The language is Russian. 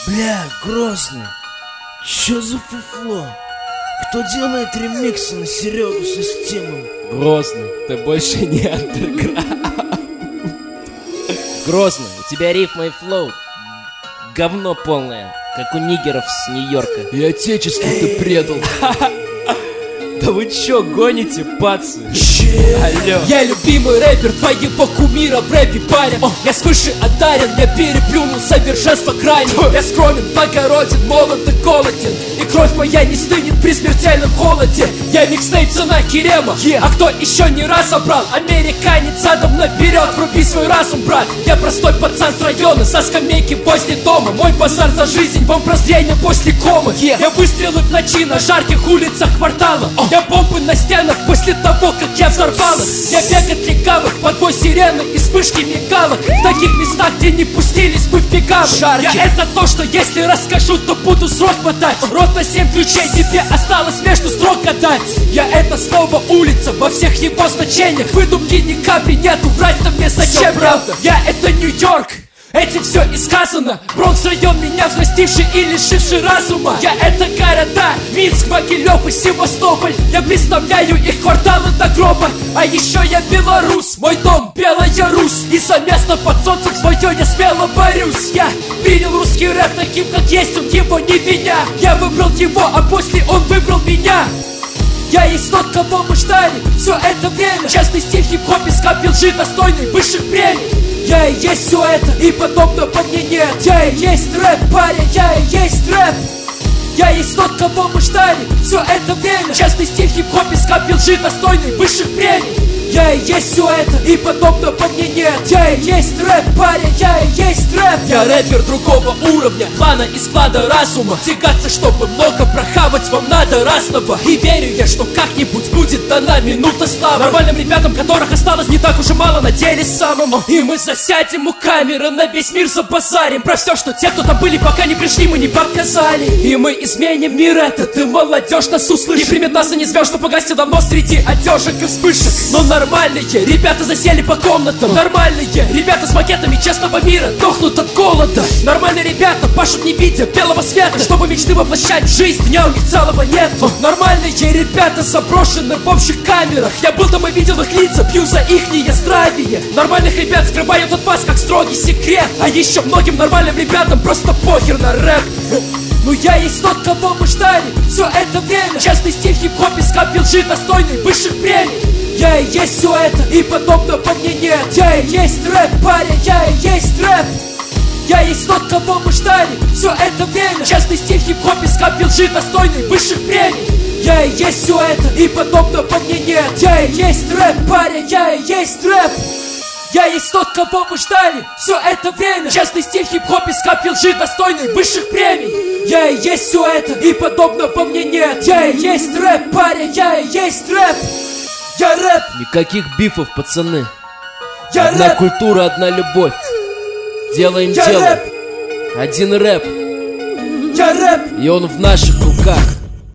Бля, Грозный, чё за фуфло? Кто делает ремиксы на Серегу Системом? Грозный, ты больше не андерграунд. Грозный, у тебя рифма и флоу говно полное, как у нигеров с Нью-Йорка. И отечество ты предал. Да вы чё, гоните, пацы? Алло. Я любимый рэпер твоего кумира в рэпе, парень. Я свыше одарен, я переплюнул совершенство крайне. Я скромен, благороден, молод и голоден, и кровь моя не стынет при смертельном холоде. Я микстейп, цена Керема, а кто еще не разобрал? Американец задом наперед, вруби свой разум, брат. Я простой пацан с района, со скамейки возле дома. Мой базар за жизнь, вам прозрение после комы. Я выстрелы в ночи на жарких улицах квартала. Я бомбы на стенах после того, как я взорвалась. Я бег от легавых, под твой сирены и вспышки мигалок. В таких местах, где не пустились мы в бегавы. Я это то, что если расскажу, то буду срок мотать. Рот на 7 ключей, тебе осталось между строк гадать. Я это слово улица во всех его значениях. Выдумки ни капли нету, врать-то мне зачем, правда? Я это Нью-Йорк, этим все и сказано. Бронкс район, меня взрастивший и лишивший разума. Я это города, Минск, Могилев и Севастополь. Я представляю их кварталы до гроба. А еще я белорус, мой дом Белая Русь. И за место под солнцем свое я смело борюсь. Я принял русский рэп таким, как есть, он его не виня. Я выбрал его, а после он выбрал меня. Я есть тот, кого мы ждали все это время. Честный стиль хип-хоп ископил лжи, достойный высших премий. Я и есть все это, и подобного мне нет. Я и есть рэп, парень, я и есть рэп. Я есть тот, кого мы ждали все это время. Честный стиль хип-хоп ископил лжи, достойный высших премий. Я и есть все это, и подобного мне нет. Я и есть рэп, парень, я и есть рэп. Я рэпер другого уровня, клана и склада разума. Тягаться, чтобы много прохавать, вам надо разного. И верю я, что как-нибудь будет дана минута славы нормальным ребятам, которых осталось не так уж и мало на деле самому. И мы засядем у камеры, на весь мир забазарим про все, что те, кто там были, пока не пришли, мы не показали. И мы изменим мир этот, и молодежь нас услышит. И примет нас и не звезд, что погасти давно среди одежек и вспышек. Но нормальные ребята засели по комнатам. Нормальные ребята с макетами честного мира дохнут от голода. Нормальные ребята пашут не видя белого света, чтобы мечты воплощать в жизнь, дня у них целого нет. Нормальные ребята заброшены в общих камерах. Я был там и видел их лица, пью за ихнее здравие. Нормальных ребят скрывают от вас как строгий секрет. А еще многим нормальным ребятам просто похер на рэп. Ну я есть тот, кого мы ждали все это время. Честный стиль хип-хоп ископил лжи, достойный высших премий. Я и есть все это, и подобного мне нет. Я и есть рэп, парень, я и есть рэп. Я есть тот, кого мы ждали все это время. Честный стиль хип-хоп ископил лжи, достойный высших премий. Я и есть все это, и подобного мне нет. Я и есть рэп, парень, я и есть рэп. Я есть тот, кого мы ждали все это время. Честный стиль хип-хоп ископил лжи, достойный высших премий. Я и есть все это, и подобного мне нет. Я и есть рэп, парень, я и есть рэп. Я рэп. Никаких бифов, пацаны. Я одна рэп. культура, одна любовь. Делаем Я дело. рэп. Один рэп. Я рэп. И он в наших руках.